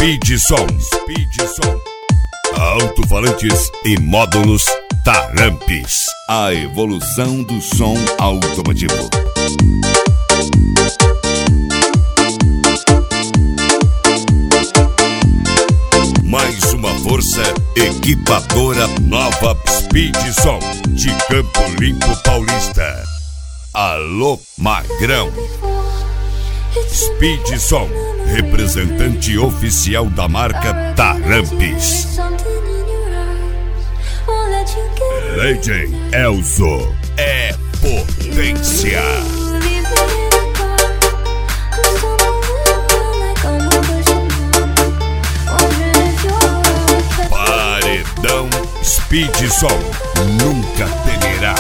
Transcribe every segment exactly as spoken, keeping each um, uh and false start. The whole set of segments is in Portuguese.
Speed Som. Speed Som. Alto-falantes e módulos Tarampes. A evolução do som automotivo. Mais uma força equipadora nova Speed Som de Campo Limpo Paulista. Alô Magrão. Speed Som, representante oficial da marca Tarampes. Lady Elzo é potência. Paredão Speed Som nunca temerá.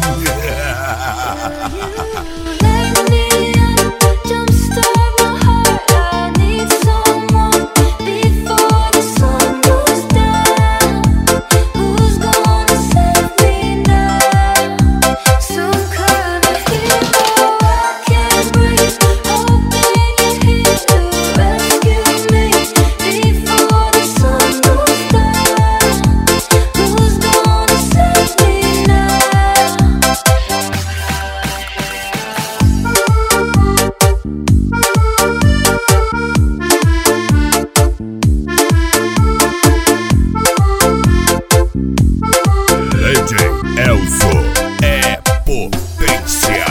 Elzo é potência.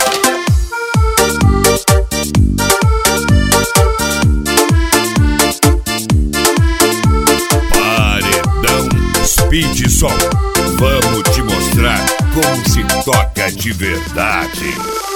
Paredão Speed Som. Vamos te mostrar como se toca de verdade.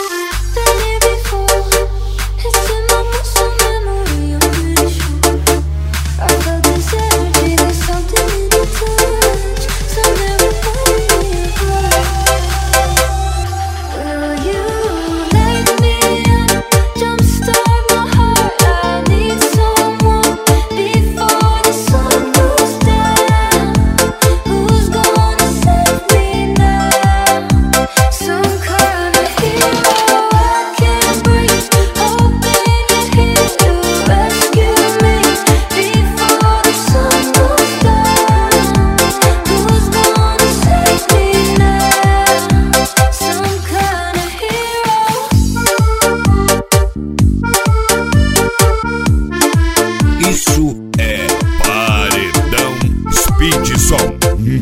Isso é Paredão Speed Som.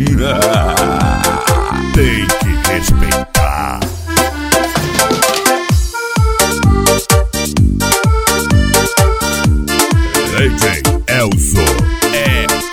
Tem que respeitar. A J Elzo é